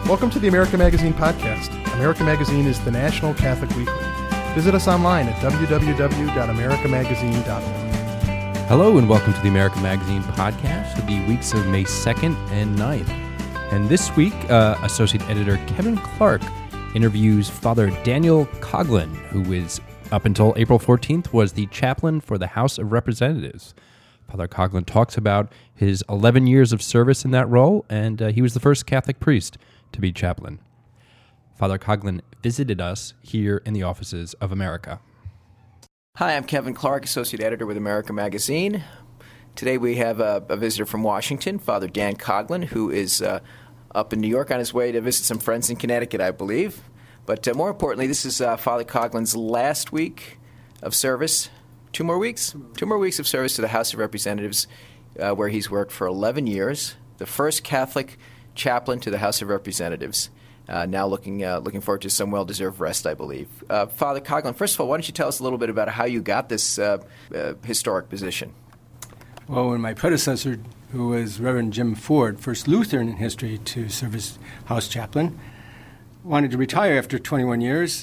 Welcome to the America Magazine podcast. America Magazine is the national Catholic weekly. Visit us online at www.americamagazine.org. Hello and welcome to the America Magazine podcast for the weeks of May 2nd and 9th. And this week, Associate Editor Kevin Clark interviews Father Daniel Coughlin, who is, up until April 14th, was the chaplain for the House of Representatives. Father Coughlin talks about his 11 years of service in that role, and he was the first Catholic priest to be chaplain. Father Coughlin visited us here in the offices of America. Hi, I'm Kevin Clark, Associate Editor with America Magazine. Today we have a visitor from Washington, Father Dan Coughlin, who is up in New York on his way to visit some friends in Connecticut, I believe. But more importantly, this is Father Coughlin's last week of service. Two more weeks of service to the House of Representatives, where he's worked for 11 years. The first Catholic chaplain to the House of Representatives. Now looking forward to some well-deserved rest, I believe. Father Coughlin, first of all, why don't you tell us a little bit about how you got this historic position? Well, when my predecessor, who was Reverend Jim Ford, first Lutheran in history to serve as House chaplain, wanted to retire after 21 years,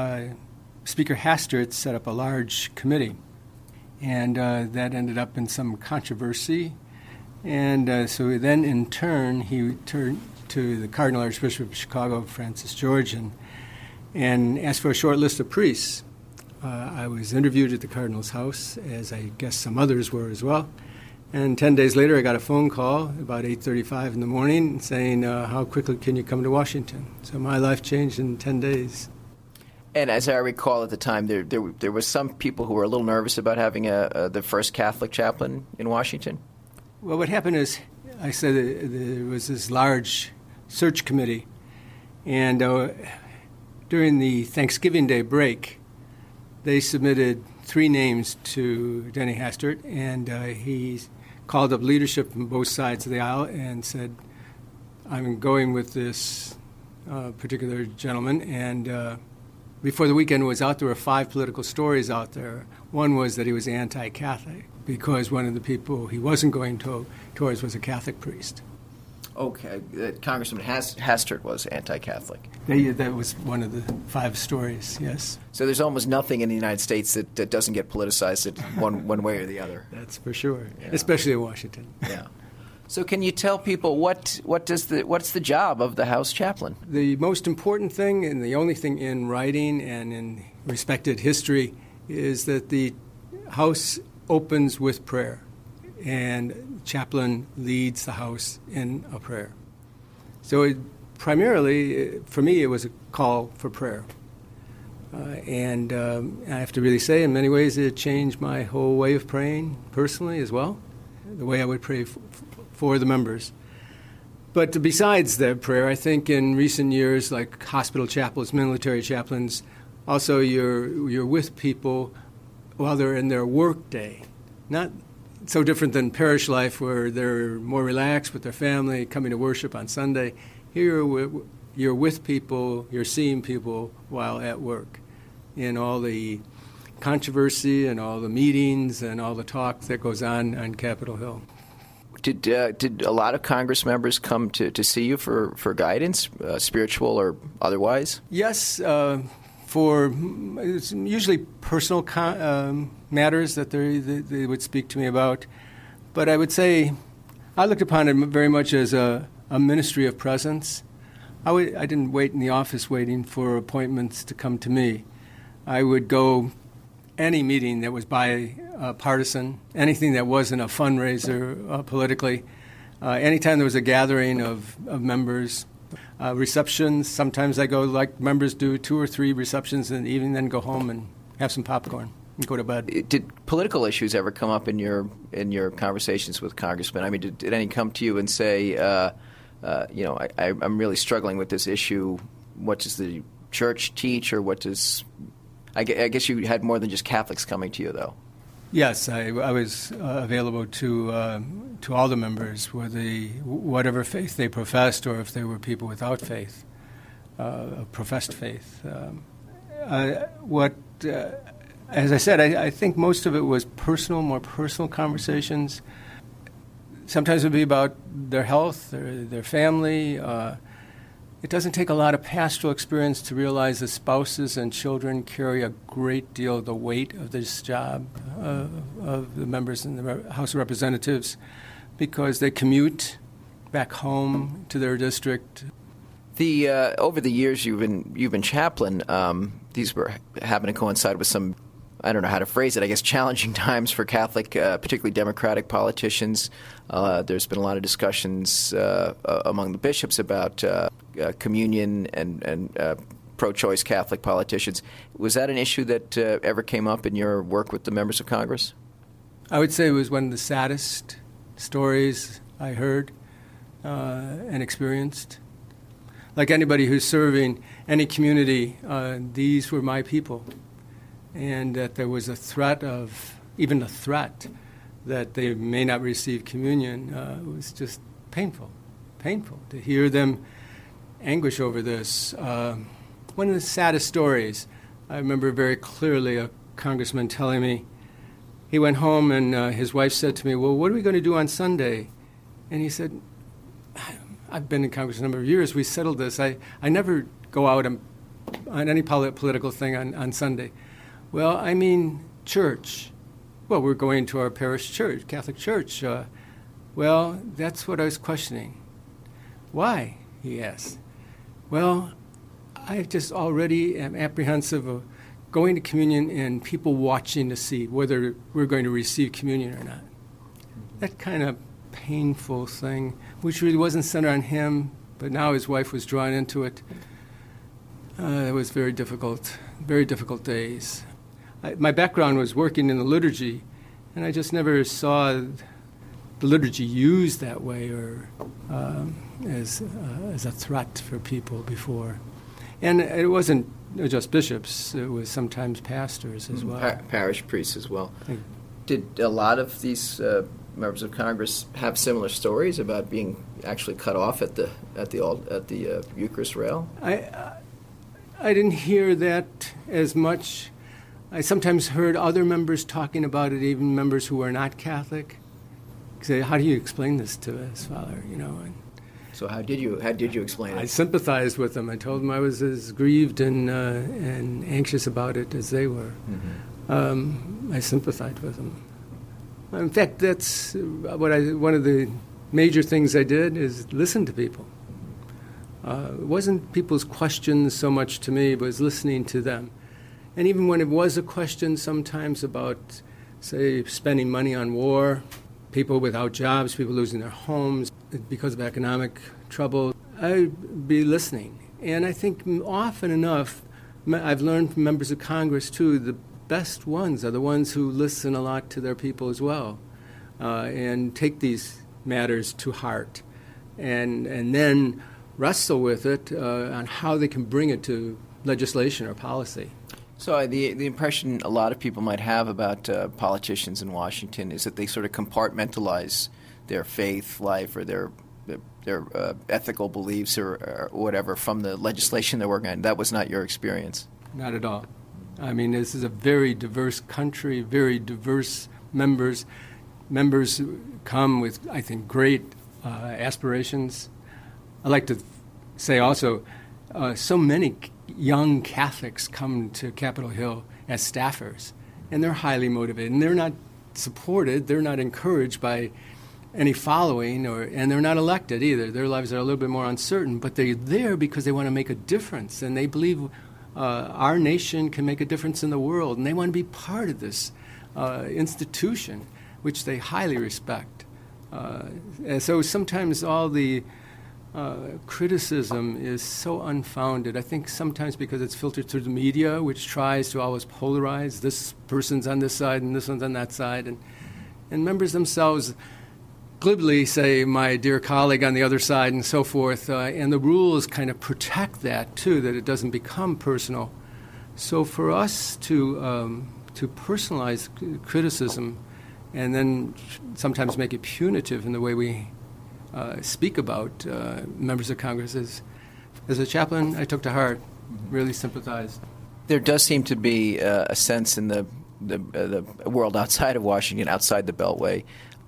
Speaker Hastert set up a large committee, and that ended up in some controversy. And so then, in turn, he turned to the Cardinal Archbishop of Chicago, Francis George, and asked for a short list of priests. I was interviewed at the Cardinal's house, as I guess some others were as well. And 10 days later, I got a phone call about 8:35 in the morning saying, how quickly can you come to Washington? So my life changed in 10 days. And as I recall at the time, there were some people who were a little nervous about having the first Catholic chaplain in Washington. Well, what happened is, I said there was this large search committee, and during the Thanksgiving Day break, they submitted 3 names to Denny Hastert, and he called up leadership from both sides of the aisle and said, I'm going with this particular gentleman. And before the weekend was out, there were 5 political stories out there. One was that he was anti-Catholic because one of the people he wasn't going towards was a Catholic priest. Okay, Congressman Hastert was anti-Catholic. That was one of the 5 stories, yes. So there's almost nothing in the United States that doesn't get politicized one way or the other. That's for sure, yeah. Especially in Washington. Yeah. So can you tell people what's the job of the House chaplain? The most important thing and the only thing in writing and in respected history is that the House opens with prayer, and chaplain leads the House in a prayer. So primarily, for me, it was a call for prayer. And I have to really say, in many ways, it changed my whole way of praying personally as well, the way I would pray for the members. But besides that prayer, I think in recent years, like hospital chaplains, military chaplains, also you're with people while they're in their work day. Not so different than parish life where they're more relaxed with their family, coming to worship on Sunday. Here you're with people, you're seeing people while at work in all the controversy and all the meetings and all the talk that goes on Capitol Hill. Did a lot of Congress members come to see you for guidance, spiritual or otherwise? Yes, for it's usually personal matters that they would speak to me about. But I would say I looked upon it very much as a ministry of presence. I didn't wait in the office waiting for appointments to come to me. I would go any meeting that was bipartisan, anything that wasn't a fundraiser politically, anytime there was a gathering of members, receptions. Sometimes I go like members do 2 or 3 receptions in the evening, then go home and have some popcorn and go to bed. Did political issues ever come up in your conversations with congressmen? I mean, did any come to you and say, I'm really struggling with this issue. What does the church teach, or what does? I guess you had more than just Catholics coming to you, though. Yes, I was available to all the members, whatever faith they professed, or if they were people without faith, professed faith. As I said, I think most of it was more personal conversations. Sometimes it would be about their health, their family. It doesn't take a lot of pastoral experience to realize that spouses and children carry a great deal of the weight of this job of the members in the House of Representatives, because they commute back home to their district. Over the years you've been chaplain, these happen to coincide with some, I don't know how to phrase it, I guess challenging times for Catholic, particularly Democratic politicians. There's been a lot of discussions among the bishops about communion and pro-choice Catholic politicians. Was that an issue that ever came up in your work with the members of Congress? I would say it was one of the saddest stories I heard and experienced. Like anybody who's serving any community, these were my people. And that there was even a threat that they may not receive communion was just painful to hear them anguish over this. One of the saddest stories, I remember very clearly a congressman telling me, he went home and his wife said to me, well, what are we going to do on Sunday? And he said, I've been in Congress a number of years. We settled this. I never go out on any political thing on Sunday. Well, I mean church. Well, we're going to our parish church, Catholic church. Well, that's what I was questioning. Why? He asked. Well, I just already am apprehensive of going to communion and people watching to see whether we're going to receive communion or not. That kind of painful thing, which really wasn't centered on him, but now his wife was drawn into it. It was very difficult days. My background was working in the liturgy, and I just never saw the liturgy used that way or as a threat for people before. And it wasn't just bishops, it was sometimes pastors as well. Parish priests as well. Did a lot of these members of Congress have similar stories about being actually cut off at the Eucharist rail? I didn't hear that as much. I sometimes heard other members talking about it, even members who are not Catholic. Say, how do you explain this to us, Father? So how did you explain it? I sympathized with them. I told them I was as grieved and anxious about it as they were. Mm-hmm. I sympathized with them. In fact, that's one of the major things I did is listen to people. It wasn't people's questions so much to me, but it was listening to them. And even when it was a question sometimes about, say, spending money on war, people without jobs, people losing their homes because of economic trouble, I'd be listening. And I think often enough, I've learned from members of Congress, too, the best ones are the ones who listen a lot to their people as well and take these matters to heart and then wrestle with it on how they can bring it to legislation or policy. So the impression a lot of people might have about politicians in Washington is that they sort of compartmentalize their faith life or their ethical beliefs or whatever from the legislation they're working on. That was not your experience? Not at all. I mean, this is a very diverse country, very diverse members. Members come with, I think, great aspirations. I like to say also, so many young Catholics come to Capitol Hill as staffers, and they're highly motivated, and they're not supported, they're not encouraged by any following, and they're not elected either. Their lives are a little bit more uncertain, but they're there because they want to make a difference, and they believe our nation can make a difference in the world, and they want to be part of this institution, which they highly respect. And so sometimes all the criticism is so unfounded. I think sometimes because it's filtered through the media, which tries to always polarize. This person's on this side and this one's on that side. And members themselves glibly say, my dear colleague on the other side and so forth. And the rules kind of protect that, too, that it doesn't become personal. So for us to personalize criticism and then sometimes make it punitive in the way we speak about members of Congress. As a chaplain, I took to heart, really sympathized. There does seem to be a sense in the world outside of Washington, outside the Beltway.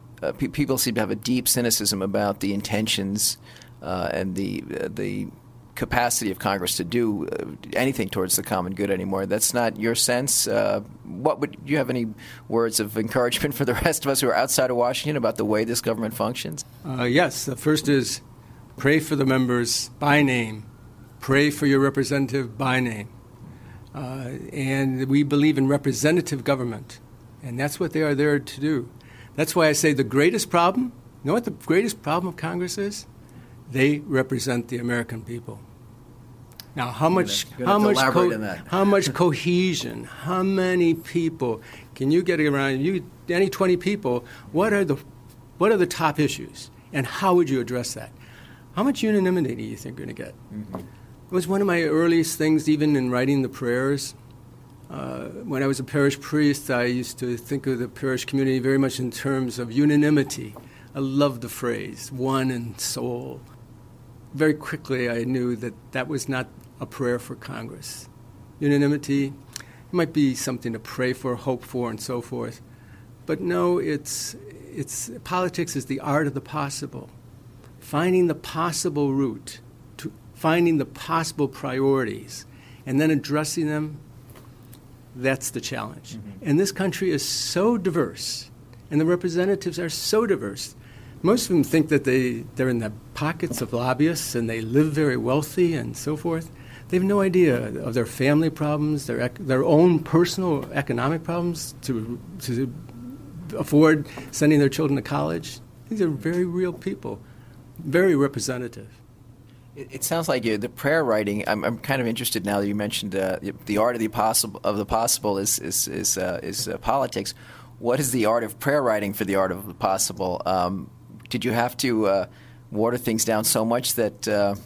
People seem to have a deep cynicism about the intentions and the capacity of Congress to do anything towards the common good anymore. That's not your sense. Do you have any words of encouragement for the rest of us who are outside of Washington about the way this government functions? Yes. The first is pray for the members by name. Pray for your representative by name. And we believe in representative government, and that's what they are there to do. That's why I say the greatest problem, you know what the greatest problem of Congress is? They represent the American people. Now, how much cohesion, how many people can you get around? Any 20 people, what are the top issues, and how would you address that? How much unanimity do you think you're going to get? Mm-hmm. It was one of my earliest things, even in writing the prayers. When I was a parish priest, I used to think of the parish community very much in terms of unanimity. I loved the phrase, one in soul. Very quickly, I knew that that was not a prayer for Congress. Unanimity might be something to pray for, hope for, and so forth. But no, it's politics is the art of the possible. Finding the possible route, finding the possible priorities, and then addressing them, that's the challenge. Mm-hmm. And this country is so diverse, and the representatives are so diverse. Most of them think that they're in the pockets of lobbyists and they live very wealthy and so forth. They have no idea of their family problems, their own personal economic problems to afford sending their children to college. These are very real people, very representative. It sounds like the prayer writing. I'm kind of interested now that you mentioned the art of the possible is politics. What is the art of prayer writing for the art of the possible? Did you have to water things down so much that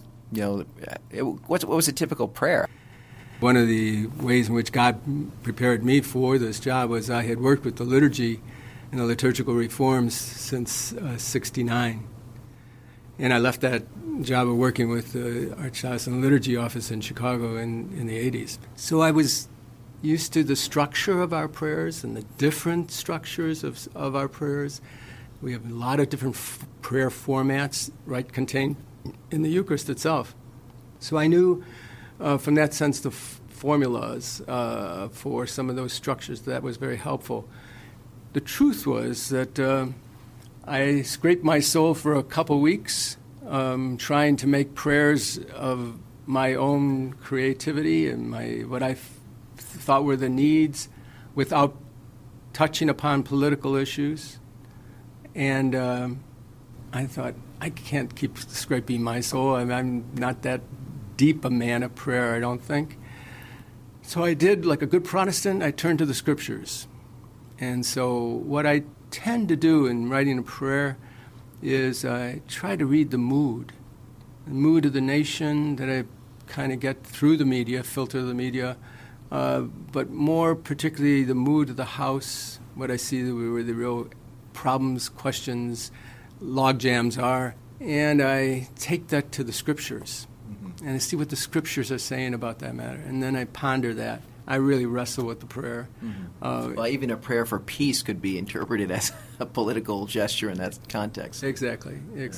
what was a typical prayer? One of the ways in which God prepared me for this job was I had worked with the liturgy and the liturgical reforms since '69. And I left that job of working with the Archdiocesan Liturgy Office in Chicago in the 80s. So I was used to the structure of our prayers and the different structures of our prayers. We have a lot of different prayer formats contained in the Eucharist itself. So I knew from that sense the formulas for some of those structures. That was very helpful. The truth was that I scraped my soul for a couple weeks trying to make prayers of my own creativity and what I thought were the needs without touching upon political issues. And I thought, I can't keep scraping my soul. I'm not that deep a man of prayer, I don't think. So I did, like a good Protestant, I turned to the Scriptures. And so what I tend to do in writing a prayer is I try to read the mood of the nation that I kind of get through the media, filter the media, but more particularly the mood of the house, what I see where the real problems, questions, log jams are, and I take that to the Scriptures, and I see what the Scriptures are saying about that matter, and then I ponder that. I really wrestle with the prayer. Mm-hmm. Well, even a prayer for peace could be interpreted as a political gesture in that context. Exactly.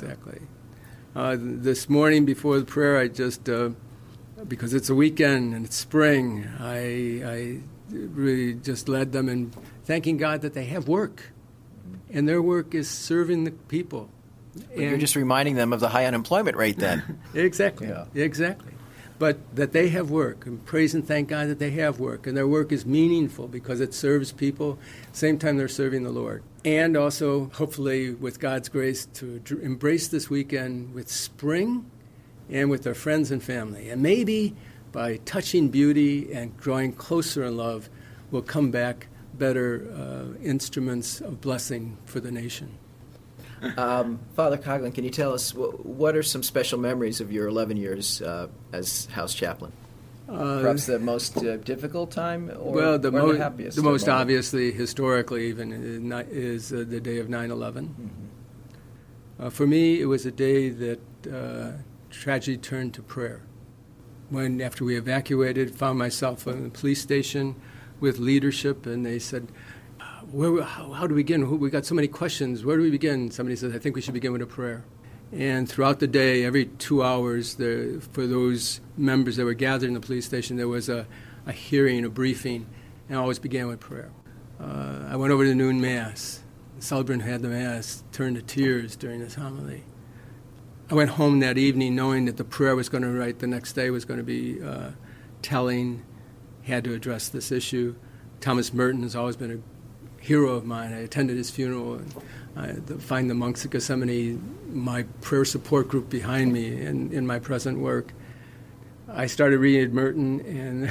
This morning before the prayer, I just, because it's a weekend and it's spring, I really just led them in thanking God that they have work, and their work is serving the people. But you're just reminding them of the high unemployment rate then. Exactly. But that they have work, and praise and thank God that they have work, and their work is meaningful because it serves people. Same time they're serving the Lord. And also, hopefully, with God's grace, to embrace this weekend with spring and with their friends and family. And maybe by touching beauty and growing closer in love, we'll come back better instruments of blessing for the nation. Father Coughlin, can you tell us what are some special memories of your 11 years as house chaplain? Perhaps the most difficult time, or the happiest? The most obviously, historically even, is the day of 9/11. Mm-hmm. For me, it was a day that tragedy turned to prayer. When, after we evacuated, found myself in the police station with leadership, and they said, how do we begin? We got so many questions. Where do we begin? Somebody said, I think we should begin with a prayer. And throughout the day, every 2 hours, for those members that were gathered in the police station, there was a hearing, a briefing, and always began with prayer. I went over to noon Mass. The celebrant had the Mass, turned to tears during his homily. I went home that evening knowing that the prayer was going to write the next day was going to be telling, had to address this issue. Thomas Merton has always been a hero of mine. I attended his funeral and find the monks at Gethsemane, my prayer support group behind me in my present work. I started reading Merton, and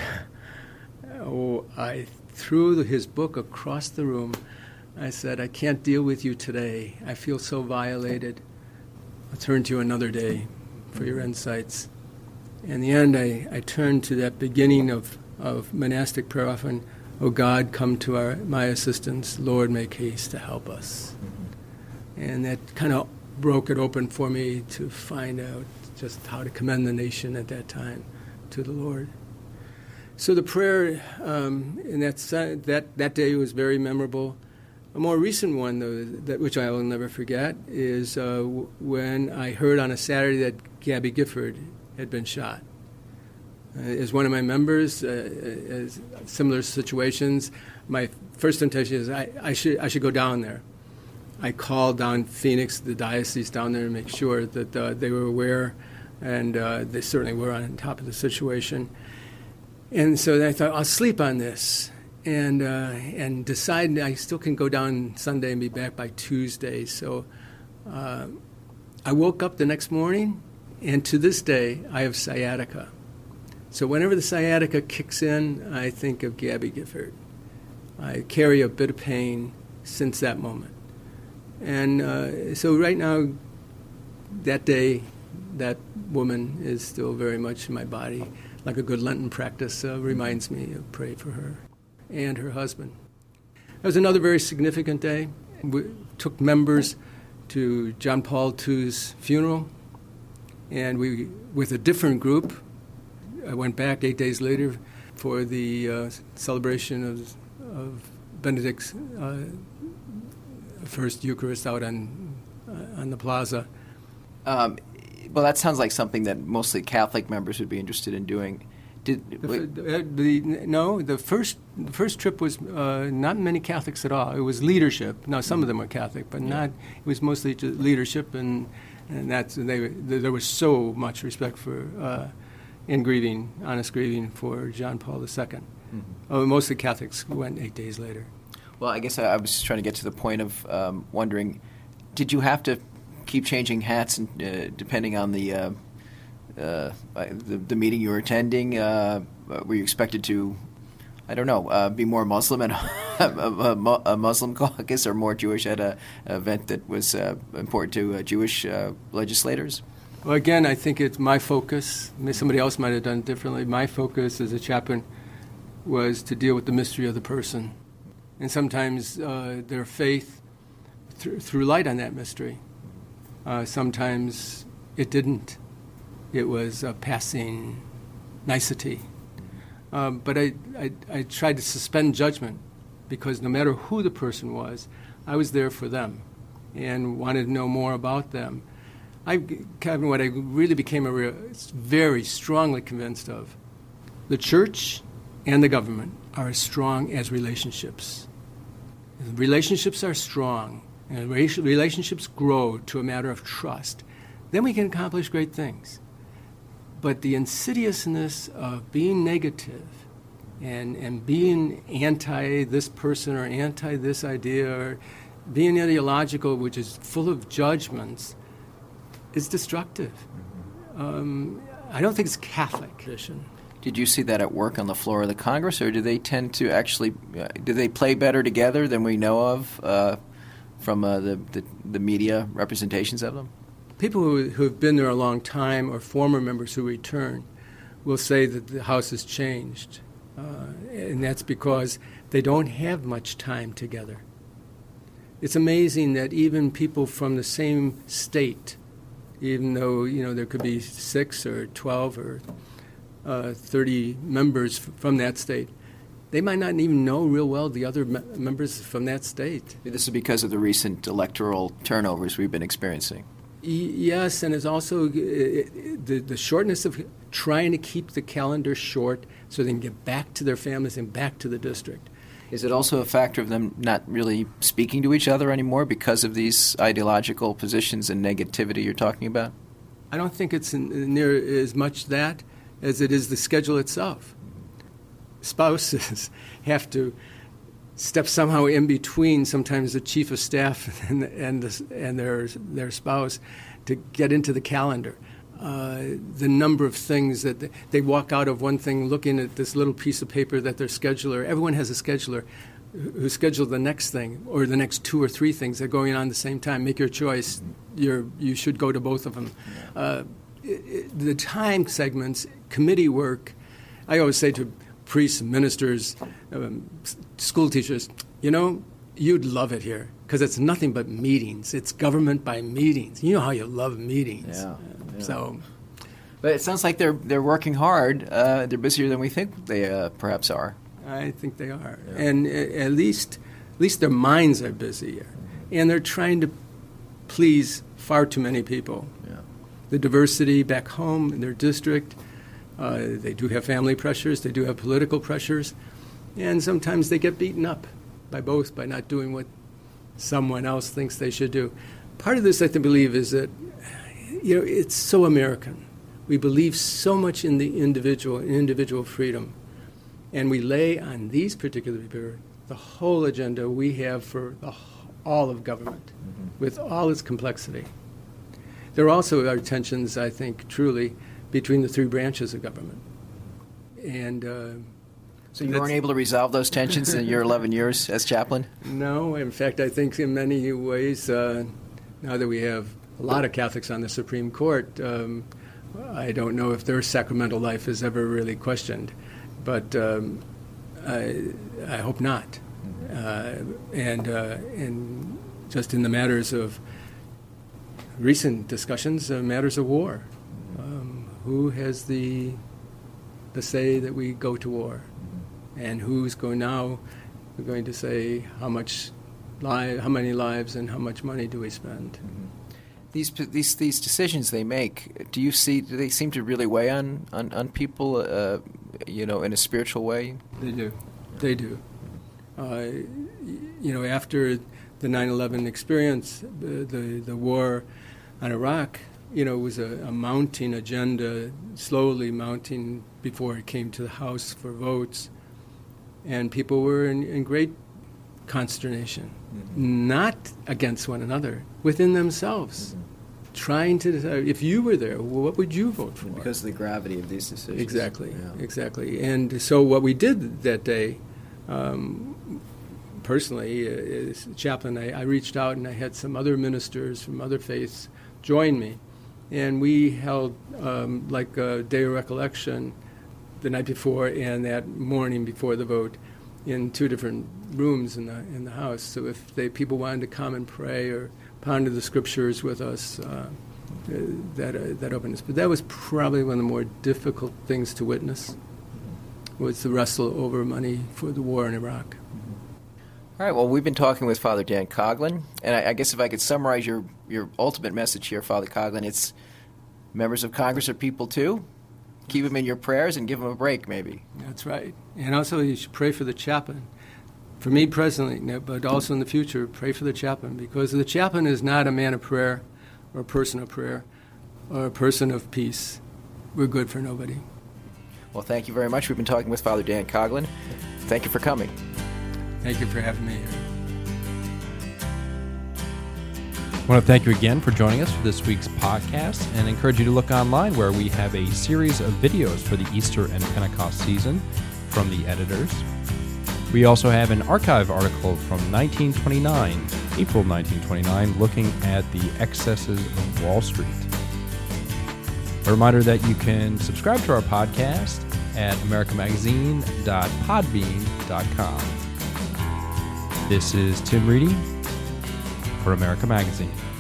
I threw his book across the room. I said, I can't deal with you today. I feel so violated. I'll turn to you another day for your insights. In the end, I turned to that beginning of monastic prayer often, "O God, come to my assistance. Lord, make haste to help us." And that kind of broke it open for me to find out just how to commend the nation at that time to the Lord. So the prayer in that day was very memorable. A more recent one, though, which I will never forget, is when I heard on a Saturday that Gabby Gifford had been shot. As one of my members, as similar situations, my first intention is I should go down there. I called down Phoenix, the diocese down there, to make sure that they were aware, and they certainly were on top of the situation. And so I thought, I'll sleep on this, and decide I still can go down Sunday and be back by Tuesday. So I woke up the next morning, and to this day, I have sciatica. So whenever the sciatica kicks in, I think of Gabby Gifford. I carry a bit of pain since that moment. And so right now, that day, that woman is still very much in my body. Like a good Lenten practice reminds me to pray for her and her husband. It was another very significant day. We took members to John Paul II's funeral, and we, with a different group, I went back 8 days later for the celebration of Benedict's first Eucharist out on the plaza. Well, that sounds like something that mostly Catholic members would be interested in doing. The first trip was not many Catholics at all. It was leadership. Now, some of them were Catholic, but not. It was mostly leadership, and there was so much respect for honest grieving for John Paul II. Mm-hmm. Most of the Catholics went 8 days later. Well, I guess I was just trying to get to the point of wondering, did you have to keep changing hats and, depending on the meeting you were attending? Were you expected to, I don't know, be more Muslim at a Muslim caucus or more Jewish at an event that was important to Jewish legislators? Well, again, I think it's my focus. Somebody else might have done it differently. My focus as a chaplain was to deal with the mystery of the person. And sometimes their faith threw light on that mystery. Sometimes it didn't. It was a passing nicety. But I tried to suspend judgment because no matter who the person was, I was there for them and wanted to know more about them. Kevin, what I really became very strongly convinced of, the church and the government are as strong as relationships. Relationships are strong, and relationships grow to a matter of trust. Then we can accomplish great things. But the insidiousness of being negative and being anti this person or anti this idea or being ideological, which is full of judgments, is destructive. I don't think it's Catholic tradition. Did you see that at work on the floor of the Congress, or do they tend to actually, do they play better together than we know of from the media representations of them? People who have been there a long time or former members who return will say that the House has changed, and that's because they don't have much time together. It's amazing that even people from the same state, even though there could be 6 or 12 or 30 members from that state, they might not even know real well the other members from that state. This is because of the recent electoral turnovers we've been experiencing. Yes, and it's also the shortness of trying to keep the calendar short so they can get back to their families and back to the district. Is it also a factor of them not really speaking to each other anymore because of these ideological positions and negativity you're talking about? I don't think it's near as much that as it is the schedule itself. Spouses have to step somehow in between, sometimes the chief of staff and their spouse, to get into the calendar. The number of things that they walk out of one thing looking at this little piece of paper that their scheduler, everyone has a scheduler who scheduled the next thing or the next 2 or 3 things that are going on at the same time. Make your choice. You should go to both of them. The time segments, committee work, I always say to priests, ministers, school teachers, you'd love it here because it's nothing but meetings. It's government by meetings. You know how you love meetings. Yeah. So, but it sounds like they're working hard. They're busier than we think they perhaps are. I think they are, and at least their minds are busier, and they're trying to please far too many people. Yeah. The diversity back home in their district. They do have family pressures. They do have political pressures, and sometimes they get beaten up by both by not doing what someone else thinks they should do. Part of this, I believe, is that it's so American. We believe so much in the individual freedom, and we lay on these particular people the whole agenda we have for all of government, with all its complexity. There also are tensions, I think, truly, between the 3 branches of government. And so you weren't able to resolve those tensions in your 11 years as chaplain? No. In fact, I think in many ways, now that we have a lot of Catholics on the Supreme Court, I don't know if their sacramental life is ever really questioned, but I hope not. And just in the matters of recent discussions, matters of war, who has the say that we go to war, and who's going to say how many lives and how much money do we spend? These decisions they make, do they seem to really weigh on people, in a spiritual way? They do. After the 9/11 experience, the war on Iraq, was a mounting agenda, slowly mounting before it came to the House for votes, and people were in great consternation, not against one another, within themselves, trying to decide, if you were there, what would you vote for? Because of the gravity of these decisions. Exactly. And so what we did that day, personally, as chaplain, I reached out and I had some other ministers from other faiths join me, and we held like a day of recollection the night before and that morning before the vote in 2 different rooms in the house. So if people wanted to come and pray or ponder the scriptures with us, that openness. But that was probably one of the more difficult things to witness, was the wrestle over money for the war in Iraq. All right, well, we've been talking with Father Dan Coughlin, and I guess if I could summarize your ultimate message here, Father Coughlin, it's members of Congress are people too. Keep them in your prayers and give them a break, maybe. That's right. And also you should pray for the chaplain. For me presently, but also in the future, pray for the chaplain, because the chaplain is not a man of prayer or a person of prayer or a person of peace. We're good for nobody. Well, thank you very much. We've been talking with Father Dan Coughlin. Thank you for coming. Thank you for having me here. I want to thank you again for joining us for this week's podcast and encourage you to look online where we have a series of videos for the Easter and Pentecost season from the editors. We also have an archive article from April 1929, looking at the excesses of Wall Street. A reminder that you can subscribe to our podcast at americamagazine.podbean.com. This is Tim Reedy for America Magazine.